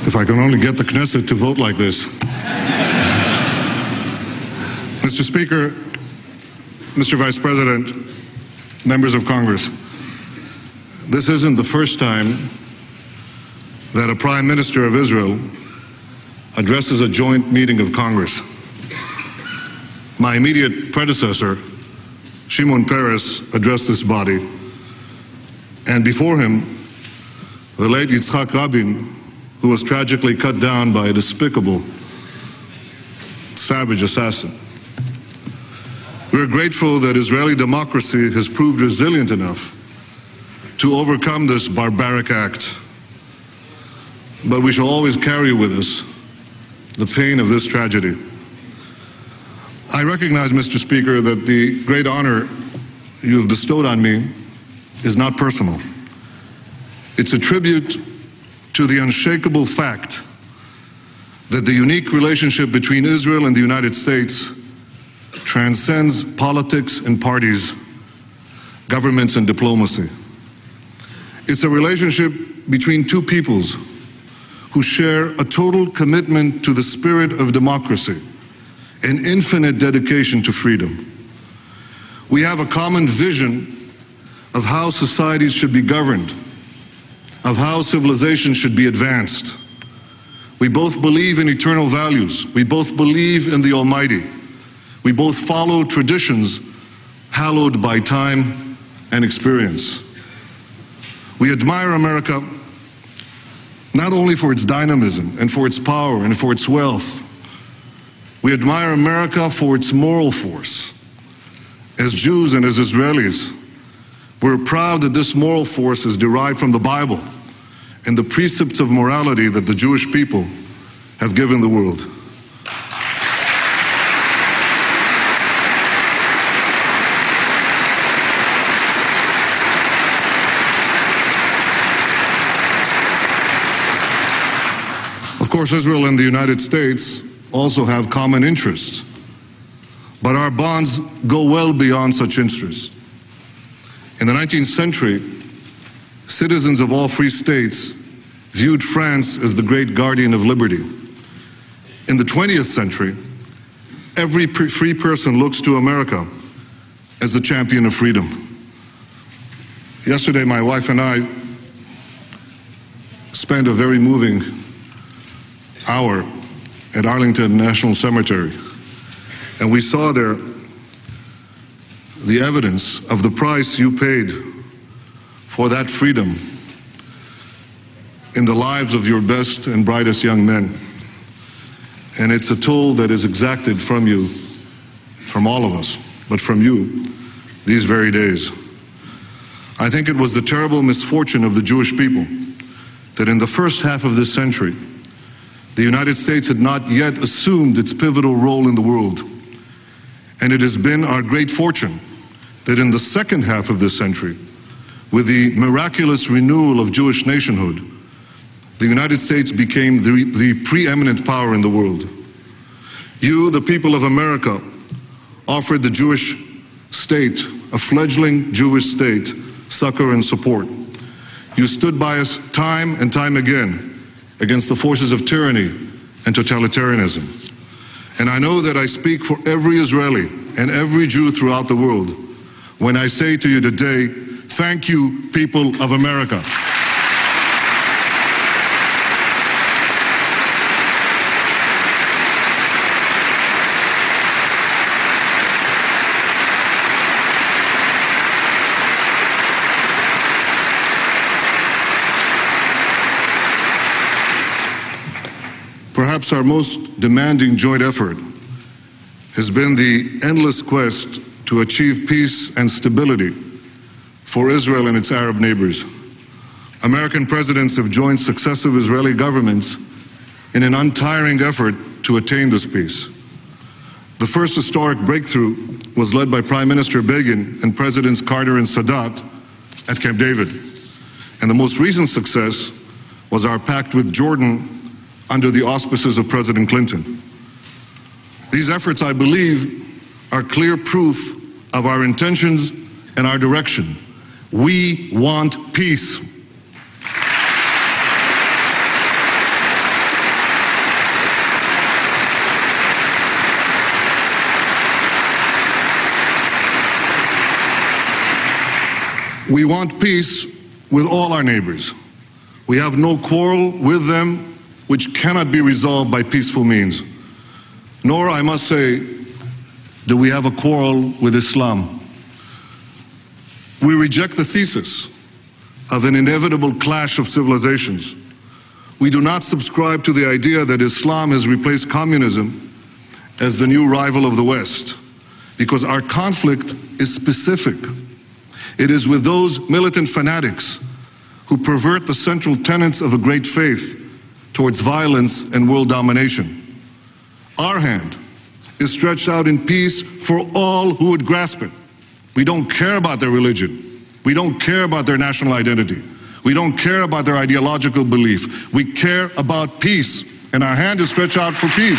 If I can only get the Knesset to vote like this. Mr. Speaker, Mr. Vice President, members of Congress, this isn't the first time that a Prime Minister of Israel addresses a joint meeting of Congress. My immediate predecessor, Shimon Peres, addressed this body, and before him, the late Yitzhak Rabin, who was tragically cut down by a despicable, savage assassin. We're grateful that Israeli democracy has proved resilient enough to overcome this barbaric act. But we shall always carry with us the pain of this tragedy. I recognize, Mr. Speaker, that the great honor you have bestowed on me is not personal. It's a tribute to the unshakable fact that the unique relationship between Israel and the United States transcends politics and parties, governments and diplomacy. It's a relationship between two peoples who share a total commitment to the spirit of democracy, an infinite dedication to freedom. We have a common vision of how societies should be governed, of how civilization should be advanced. We both believe in eternal values. We both believe in the Almighty. We both follow traditions hallowed by time and experience. We admire America not only for its dynamism and for its power and for its wealth. We admire America for its moral force. As Jews and as Israelis, we're proud that this moral force is derived from the Bible and the precepts of morality that the Jewish people have given the world. Of course, Israel and the United States also have common interests, but our bonds go well beyond such interests. In the 19th century, citizens of all free states viewed France as the great guardian of liberty. In the 20th century, every free person looks to America as the champion of freedom. Yesterday, my wife and I spent a very moving hour at Arlington National Cemetery, and we saw there the evidence of the price you paid for that freedom in the lives of your best and brightest young men. And it's a toll that is exacted from you, from all of us, but from you these very days. I think it was the terrible misfortune of the Jewish people that in the first half of this century, the United States had not yet assumed its pivotal role in the world. And it has been our great fortune that in the second half of this century, with the miraculous renewal of Jewish nationhood, the United States became the preeminent power in the world. You, the people of America, offered the Jewish state, a fledgling Jewish state, succor and support. You stood by us time and time again against the forces of tyranny and totalitarianism. And I know that I speak for every Israeli and every Jew throughout the world when I say to you today, thank you, people of America. Perhaps our most demanding joint effort has been the endless quest to achieve peace and stability for Israel and its Arab neighbors. American presidents have joined successive Israeli governments in an untiring effort to attain this peace. The first historic breakthrough was led by Prime Minister Begin and Presidents Carter and Sadat at Camp David. And the most recent success was our pact with Jordan under the auspices of President Clinton. These efforts, I believe, are clear proof of our intentions and our direction. We want peace. We want peace with all our neighbors. We have no quarrel with them which cannot be resolved by peaceful means. Nor, I must say, do we have a quarrel with Islam. We reject the thesis of an inevitable clash of civilizations. We do not subscribe to the idea that Islam has replaced communism as the new rival of the West, because our conflict is specific. It is with those militant fanatics who pervert the central tenets of a great faith towards violence and world domination. Our hand is stretched out in peace for all who would grasp it. We don't care about their religion. We don't care about their national identity. We don't care about their ideological belief. We care about peace, and our hand is stretched out for peace.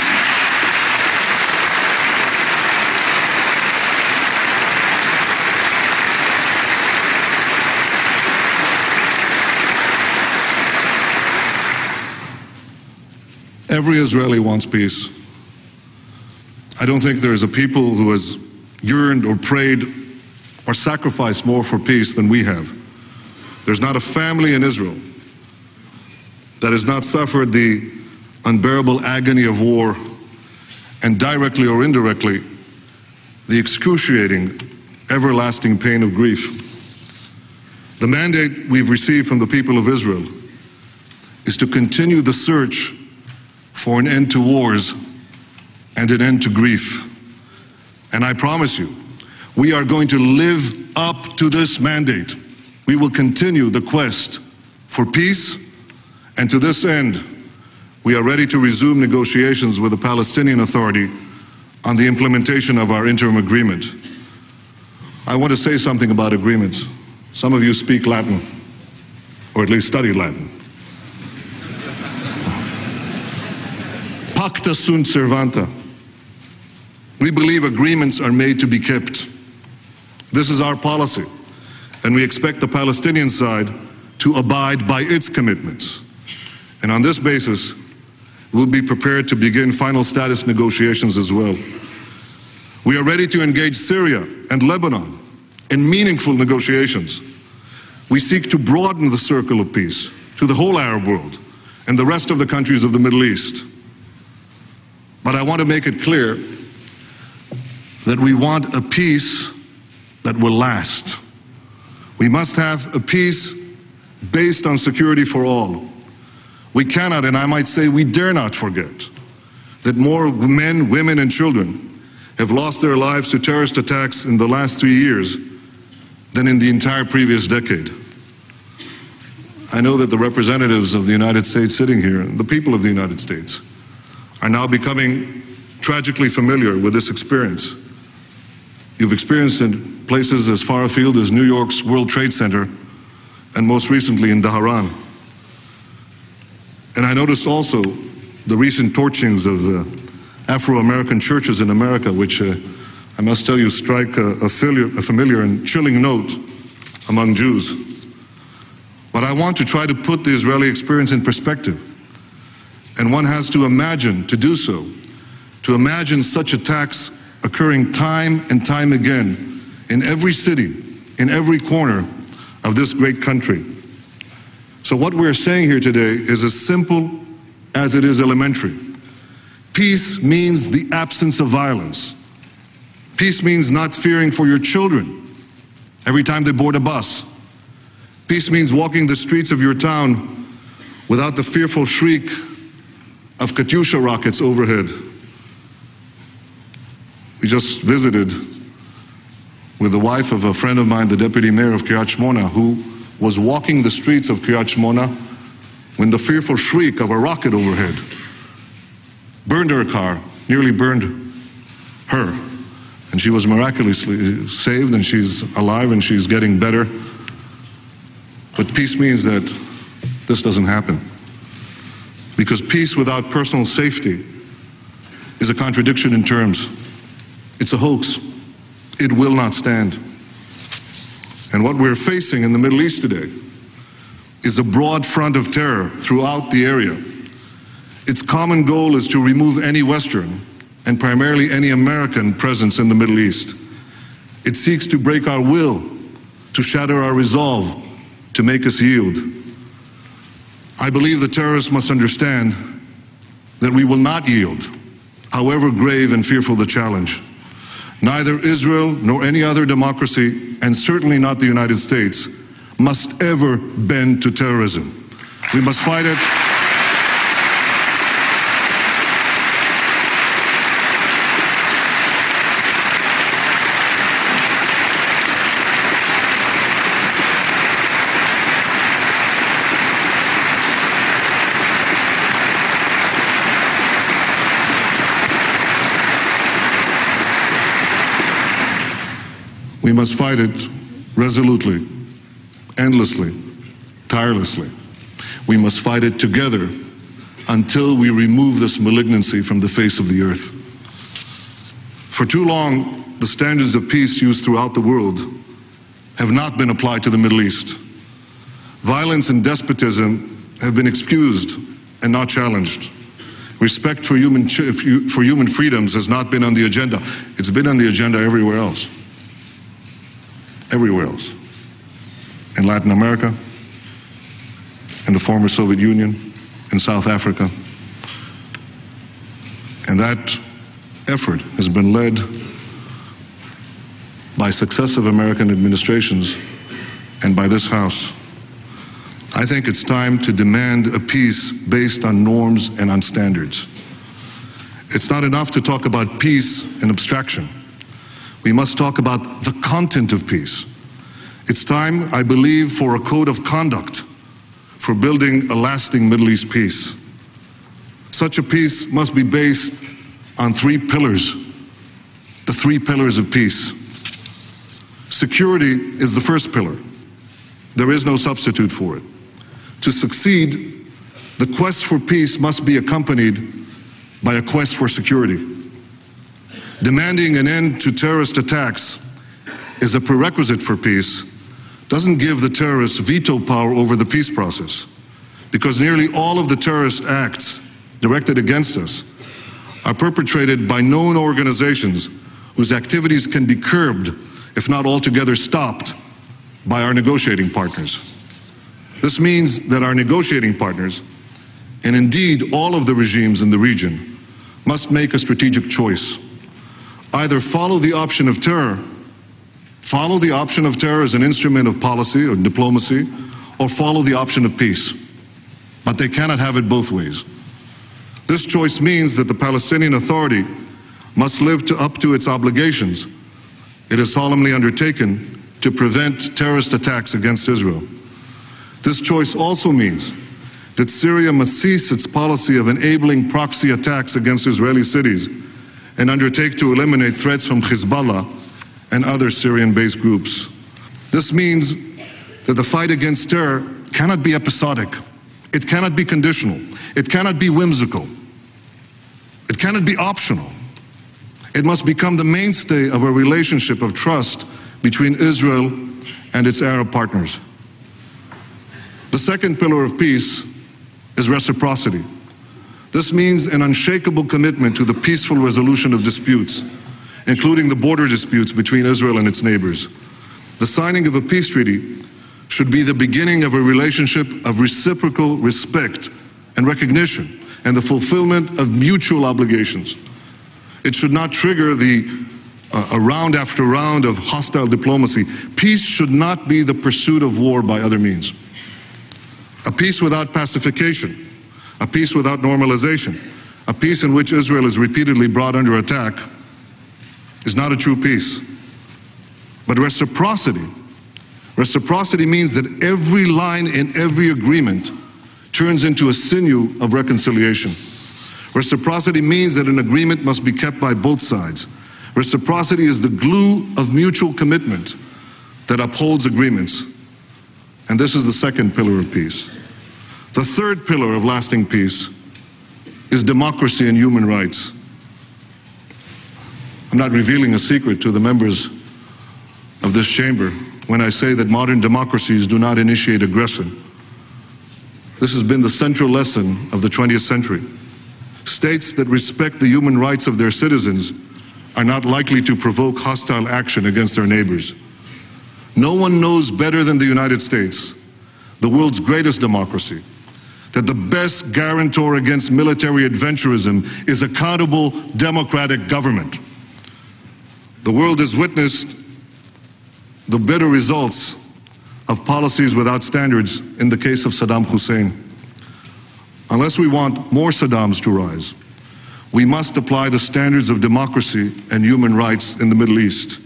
Every Israeli wants peace. I don't think there is a people who has yearned or prayed or sacrificed more for peace than we have. There's not a family in Israel that has not suffered the unbearable agony of war and directly or indirectly the excruciating, everlasting pain of grief. The mandate we've received from the people of Israel is to continue the search for an end to wars and an end to grief. And I promise you, we are going to live up to this mandate. We will continue the quest for peace, and to this end, we are ready to resume negotiations with the Palestinian Authority on the implementation of our interim agreement. I want to say something about agreements. Some of you speak Latin, or at least study Latin. Pacta sunt servanda. We believe agreements are made to be kept. This is our policy, and we expect the Palestinian side to abide by its commitments. And on this basis, we'll be prepared to begin final status negotiations as well. We are ready to engage Syria and Lebanon in meaningful negotiations. We seek to broaden the circle of peace to the whole Arab world and the rest of the countries of the Middle East. But I want to make it clear that we want a peace that will last. We must have a peace based on security for all. We cannot, and I might say we dare not forget, that more men, women, and children have lost their lives to terrorist attacks in the last 3 years than in the entire previous decade. I know that the representatives of the United States sitting here, the people of the United States, are now becoming tragically familiar with this experience. You've experienced in places as far afield as New York's World Trade Center, and most recently in Dhahran. And I noticed also the recent torchings of Afro-American churches in America, which I must tell you strike a familiar and chilling note among Jews. But I want to try to put the Israeli experience in perspective. And one has to imagine, to do so, to imagine such attacks occurring time and time again in every city, in every corner of this great country. So what we're saying here today is as simple as it is elementary. Peace means the absence of violence. Peace means not fearing for your children every time they board a bus. Peace means walking the streets of your town without the fearful shriek of Katyusha rockets overhead. We just visited with the wife of a friend of mine, the deputy mayor of Kiryat Shmona, who was walking the streets of Kiryat Shmona when the fearful shriek of a rocket overhead burned her car, nearly burned her. And she was miraculously saved, and she's alive, and she's getting better. But peace means that this doesn't happen. Because peace without personal safety is a contradiction in terms. It's a hoax. It will not stand. And what we're facing in the Middle East today is a broad front of terror throughout the area. Its common goal is to remove any Western and primarily any American presence in the Middle East. It seeks to break our will to shatter our resolve, to make us yield. I believe the terrorists must understand that we will not yield, however grave and fearful the challenge. Neither Israel nor any other democracy, and certainly not the United States, must ever bend to terrorism. We must fight it. We must fight it resolutely, endlessly, tirelessly. We must fight it together until we remove this malignancy from the face of the earth. For too long, the standards of peace used throughout the world have not been applied to the Middle East. Violence and despotism have been excused and not challenged. Respect for human freedoms has not been on the agenda. It's been on the agenda everywhere else. Everywhere else. In Latin America, in the former Soviet Union, in South Africa. And that effort has been led by successive American administrations and by this House. I think it's time to demand a peace based on norms and on standards. It's not enough to talk about peace in abstraction. We must talk about the content of peace. It's time, I believe, for a code of conduct for building a lasting Middle East peace. Such a peace must be based on three pillars, the three pillars of peace. Security is the first pillar. There is no substitute for it. To succeed, the quest for peace must be accompanied by a quest for security. Demanding an end to terrorist attacks is a prerequisite for peace, doesn't give the terrorists veto power over the peace process, because nearly all of the terrorist acts directed against us are perpetrated by known organizations whose activities can be curbed, if not altogether stopped, by our negotiating partners. This means that our negotiating partners, and indeed all of the regimes in the region, must make a strategic choice. Either follow the option of terror as an instrument of policy or diplomacy, or follow the option of peace. But they cannot have it both ways. This choice means that the Palestinian Authority must live up to its obligations it has solemnly undertaken to prevent terrorist attacks against Israel. This choice also means that Syria must cease its policy of enabling proxy attacks against Israeli cities and undertake to eliminate threats from Hezbollah and other Syrian-based groups. This means that the fight against terror cannot be episodic. It cannot be conditional. It cannot be whimsical. It cannot be optional. It must become the mainstay of a relationship of trust between Israel and its Arab partners. The second pillar of peace is reciprocity. This means an unshakable commitment to the peaceful resolution of disputes, including the border disputes between Israel and its neighbors. The signing of a peace treaty should be the beginning of a relationship of reciprocal respect and recognition and the fulfillment of mutual obligations. It should not trigger a round after round of hostile diplomacy. Peace should not be the pursuit of war by other means. A peace without pacification, a peace without normalization, a peace in which Israel is repeatedly brought under attack is not a true peace. But reciprocity means that every line in every agreement turns into a sinew of reconciliation. Reciprocity means that an agreement must be kept by both sides. Reciprocity is the glue of mutual commitment that upholds agreements. And this is the second pillar of peace. The third pillar of lasting peace is democracy and human rights. I'm not revealing a secret to the members of this chamber when I say that modern democracies do not initiate aggression. This has been the central lesson of the 20th century. States that respect the human rights of their citizens are not likely to provoke hostile action against their neighbors. No one knows better than the United States, the world's greatest democracy, that the best guarantor against military adventurism is accountable democratic government. The world has witnessed the bitter results of policies without standards in the case of Saddam Hussein. Unless we want more Saddams to rise, we must apply the standards of democracy and human rights in the Middle East.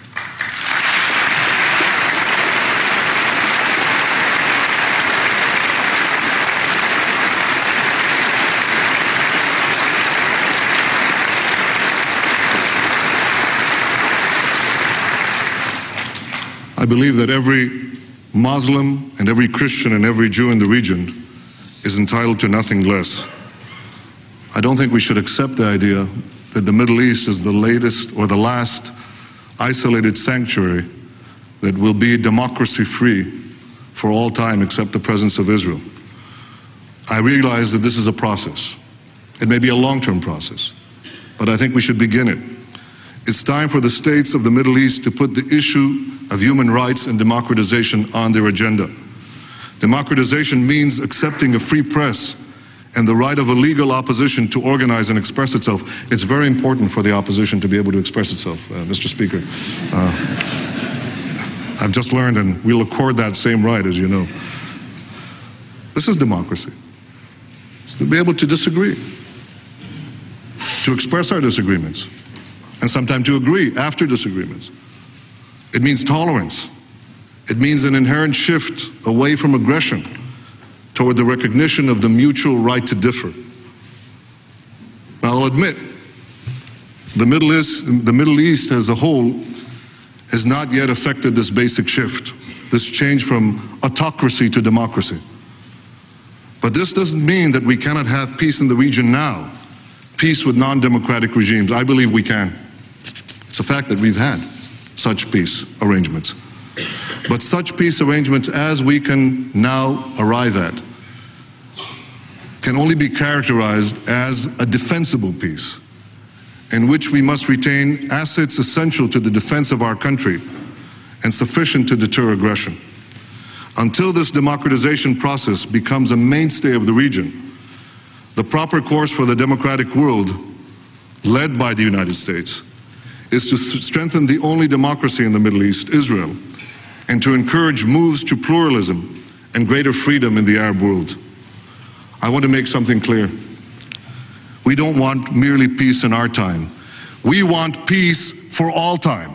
I believe that every Muslim and every Christian and every Jew in the region is entitled to nothing less. I don't think we should accept the idea that the Middle East is the latest or the last isolated sanctuary that will be democracy-free for all time except the presence of Israel. I realize that this is a process. It may be a long-term process, but I think we should begin it. It's time for the states of the Middle East to put the issue of human rights and democratization on their agenda. Democratization means accepting a free press and the right of a legal opposition to organize and express itself. It's very important for the opposition to be able to express itself, Mr. Speaker. I've just learned, and we'll accord that same right, as you know. This is democracy. It's to be able to disagree, to express our disagreements, and sometimes to agree after disagreements. It means tolerance. It means an inherent shift away from aggression toward the recognition of the mutual right to differ. Now, I'll admit, the Middle East as a whole has not yet affected this basic shift, this change from autocracy to democracy. But this doesn't mean that we cannot have peace in the region now, peace with non-democratic regimes. I believe we can. It's a fact that we've had such peace arrangements. But such peace arrangements as we can now arrive at can only be characterized as a defensible peace, in which we must retain assets essential to the defense of our country and sufficient to deter aggression. Until this democratization process becomes a mainstay of the region, the proper course for the democratic world, led by the United States, is to strengthen the only democracy in the Middle East, Israel, and to encourage moves to pluralism and greater freedom in the Arab world. I want to make something clear. We don't want merely peace in our time. We want peace for all time.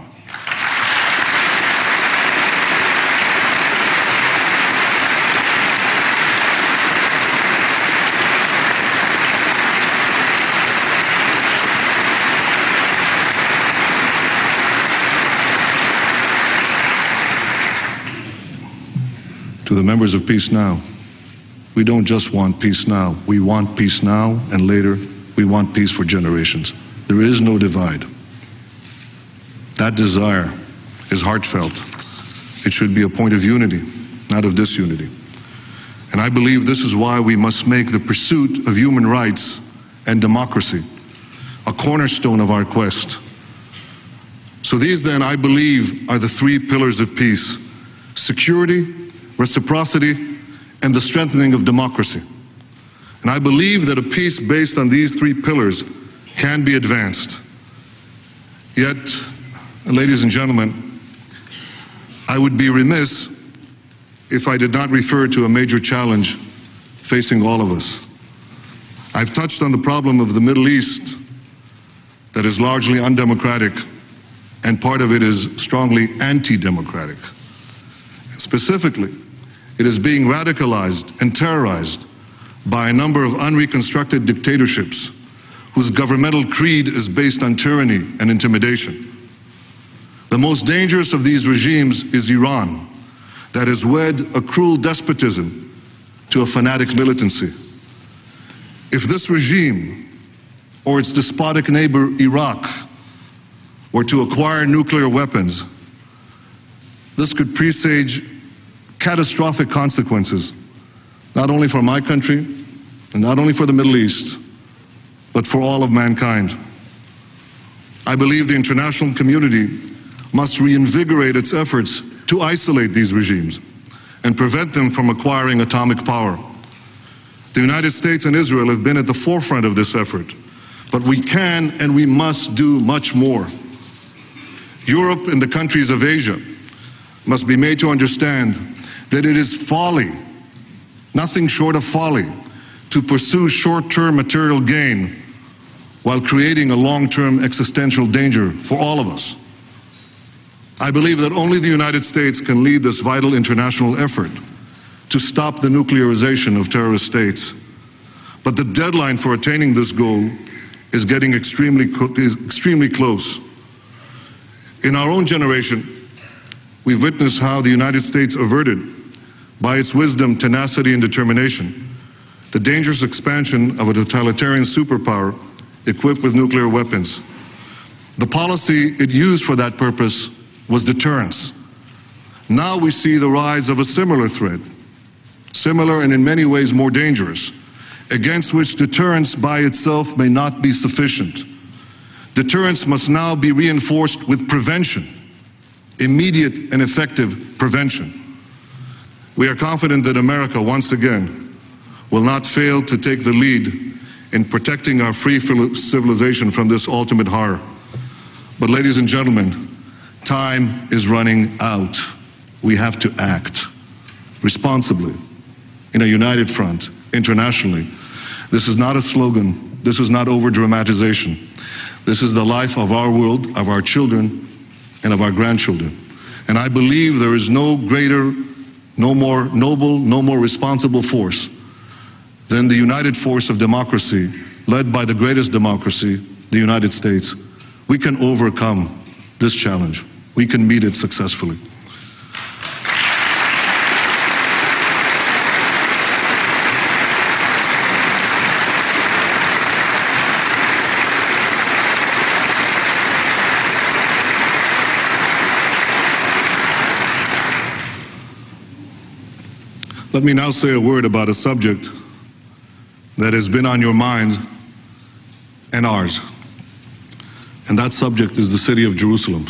To the members of Peace Now, we don't just want peace now. We want peace now, and later we want peace for generations. There is no divide. That desire is heartfelt. It should be a point of unity, not of disunity. And I believe this is why we must make the pursuit of human rights and democracy a cornerstone of our quest. So these then, I believe, are the three pillars of peace: security, reciprocity, and the strengthening of democracy. And I believe that a peace based on these three pillars can be advanced. Yet, ladies and gentlemen, I would be remiss if I did not refer to a major challenge facing all of us. I've touched on the problem of the Middle East that is largely undemocratic, and part of it is strongly anti-democratic. Specifically, it is being radicalized and terrorized by a number of unreconstructed dictatorships whose governmental creed is based on tyranny and intimidation. The most dangerous of these regimes is Iran, that has wed a cruel despotism to a fanatic militancy. If this regime or its despotic neighbor Iraq were to acquire nuclear weapons, this could presage catastrophic consequences, not only for my country and not only for the Middle East, but for all of mankind. I believe the international community must reinvigorate its efforts to isolate these regimes and prevent them from acquiring atomic power. The United States and Israel have been at the forefront of this effort, but we can and we must do much more. Europe and the countries of Asia must be made to understand that it is folly, nothing short of folly, to pursue short-term material gain while creating a long-term existential danger for all of us. I believe that only the United States can lead this vital international effort to stop the nuclearization of terrorist states. But the deadline for attaining this goal is getting extremely close. In our own generation, we've witnessed how the United States averted, by its wisdom, tenacity, and determination, the dangerous expansion of a totalitarian superpower equipped with nuclear weapons. The policy it used for that purpose was deterrence. Now we see the rise of a similar threat, similar and in many ways more dangerous, against which deterrence by itself may not be sufficient. Deterrence must now be reinforced with prevention, immediate and effective prevention. We are confident that America, once again, will not fail to take the lead in protecting our free civilization from this ultimate horror. But ladies and gentlemen, time is running out. We have to act responsibly, in a united front, internationally. This is not a slogan. This is not over-dramatization. This is the life of our world, of our children, and of our grandchildren. And I believe there is no greater, no more noble, no more responsible force than the united force of democracy, led by the greatest democracy, the United States. We can overcome this challenge. We can meet it successfully. Let me now say a word about a subject that has been on your mind and ours. And that subject is the city of Jerusalem.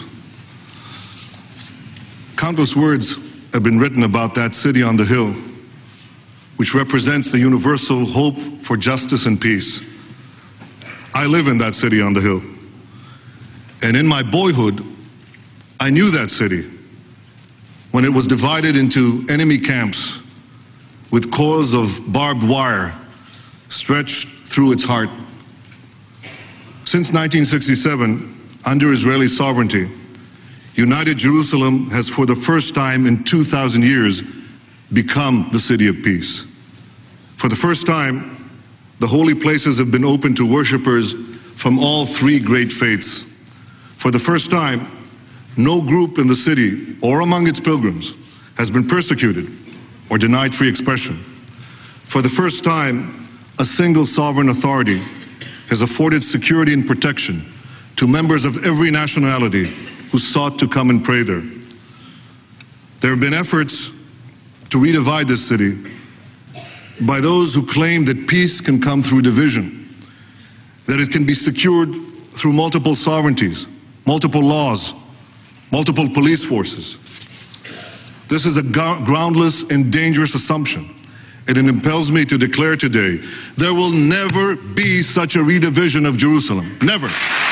Countless words have been written about that city on the hill, which represents the universal hope for justice and peace. I live in that city on the hill. And in my boyhood, I knew that city when it was divided into enemy camps with cords of barbed wire stretched through its heart. Since 1967, under Israeli sovereignty, United Jerusalem has for the first time in 2,000 years become the city of peace. For the first time, the holy places have been open to worshipers from all three great faiths. For the first time, no group in the city or among its pilgrims has been persecuted or denied free expression. For the first time, a single sovereign authority has afforded security and protection to members of every nationality who sought to come and pray there. There have been efforts to redivide this city by those who claim that peace can come through division, that it can be secured through multiple sovereignties, multiple laws, multiple police forces. This is a groundless and dangerous assumption, and it impels me to declare today, there will never be such a redivision of Jerusalem. Never.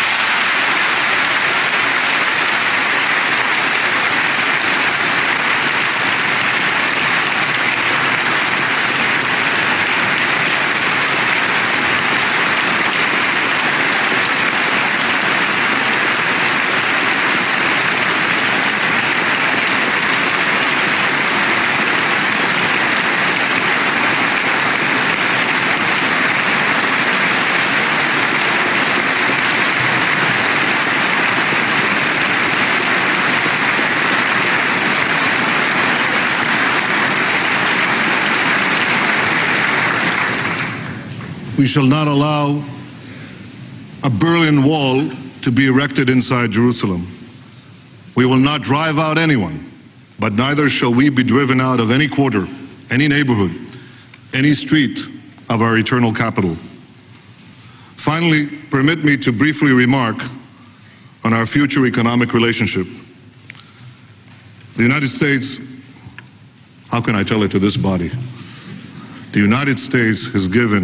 We shall not allow a Berlin Wall to be erected inside Jerusalem. We will not drive out anyone, but neither shall we be driven out of any quarter, any neighborhood, any street of our eternal capital. Finally, permit me to briefly remark on our future economic relationship. The United States, how can I tell it to this body? The United States has given,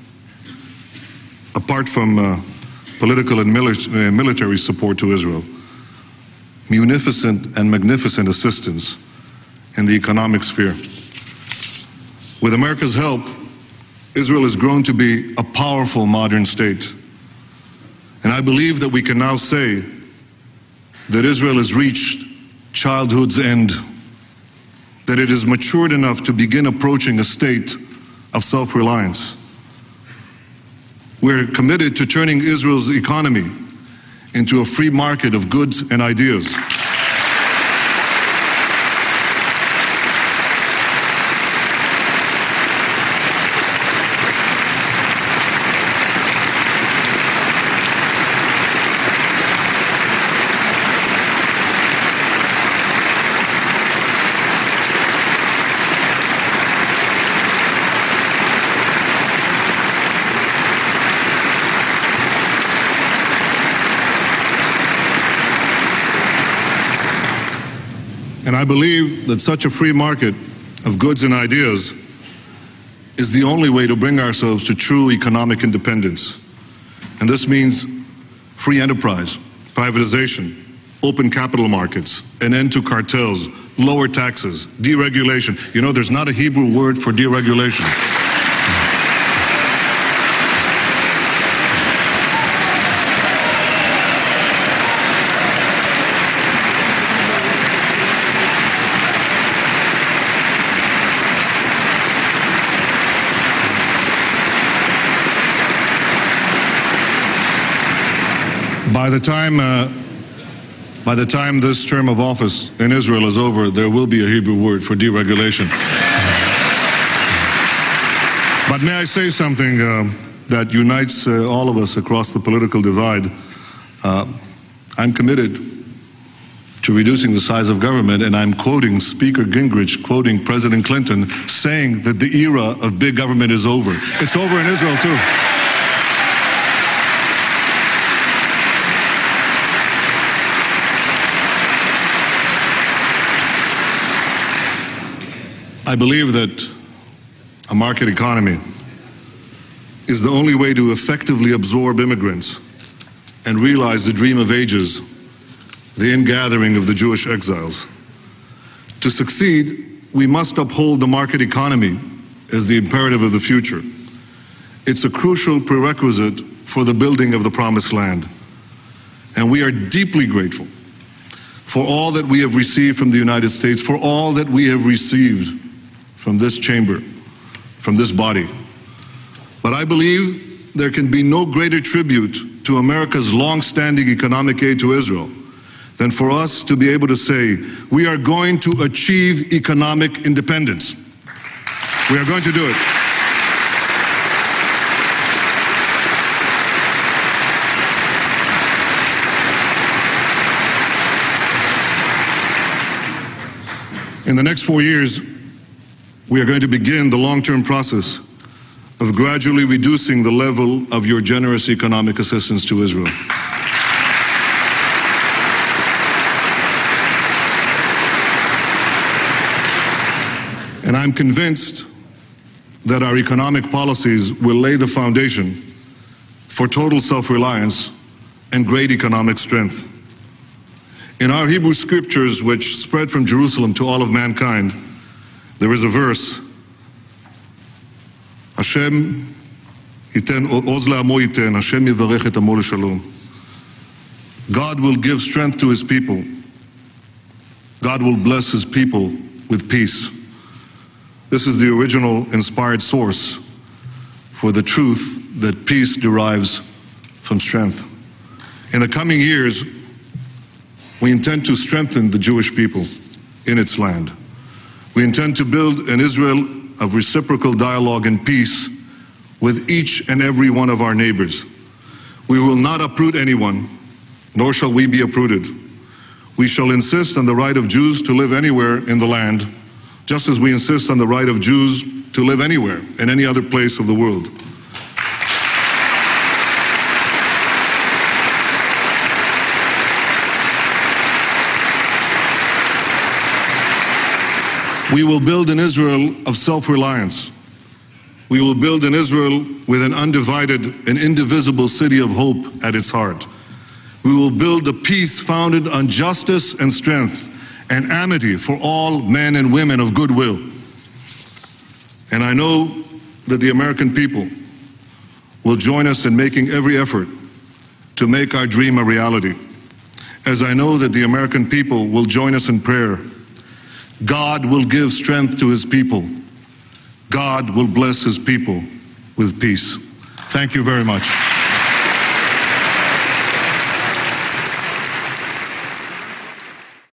apart from political and military support to Israel, munificent and magnificent assistance in the economic sphere. With America's help, Israel has grown to be a powerful modern state. And I believe that we can now say that Israel has reached childhood's end, that it has matured enough to begin approaching a state of self-reliance. We're committed to turning Israel's economy into a free market of goods and ideas. And I believe that such a free market of goods and ideas is the only way to bring ourselves to true economic independence. And this means free enterprise, privatization, open capital markets, an end to cartels, lower taxes, deregulation. You know, there's not a Hebrew word for deregulation. By the time this term of office in Israel is over, there will be a Hebrew word for deregulation. But may I say something that unites all of us across the political divide? I'm committed to reducing the size of government, and I'm quoting Speaker Gingrich, quoting President Clinton, saying that the era of big government is over. It's over in Israel too. I believe that a market economy is the only way to effectively absorb immigrants and realize the dream of ages, the ingathering of the Jewish exiles. To succeed, we must uphold the market economy as the imperative of the future. It's a crucial prerequisite for the building of the Promised Land. And we are deeply grateful for all that we have received from the United States, for all that we have received from this chamber, from this body. But I believe there can be no greater tribute to America's long-standing economic aid to Israel than for us to be able to say, we are going to achieve economic independence. We are going to do it. In the next 4 years, we are going to begin the long-term process of gradually reducing the level of your generous economic assistance to Israel. And I'm convinced that our economic policies will lay the foundation for total self-reliance and great economic strength. In our Hebrew scriptures, which spread from Jerusalem to all of mankind, there is a verse, Hashem yiten oz le'amo yiten, Hashem yivarech et amo l'shalom. God will give strength to his people. God will bless his people with peace. This is the original inspired source for the truth that peace derives from strength. In the coming years, we intend to strengthen the Jewish people in its land. We intend to build an Israel of reciprocal dialogue and peace with each and every one of our neighbors. We will not uproot anyone, nor shall we be uprooted. We shall insist on the right of Jews to live anywhere in the land, just as we insist on the right of Jews to live anywhere in any other place of the world. We will build an Israel of self-reliance. We will build an Israel with an undivided and indivisible city of hope at its heart. We will build a peace founded on justice and strength and amity for all men and women of goodwill. And I know that the American people will join us in making every effort to make our dream a reality. As I know that the American people will join us in prayer. God will give strength to his people. God will bless his people with peace. Thank you very much.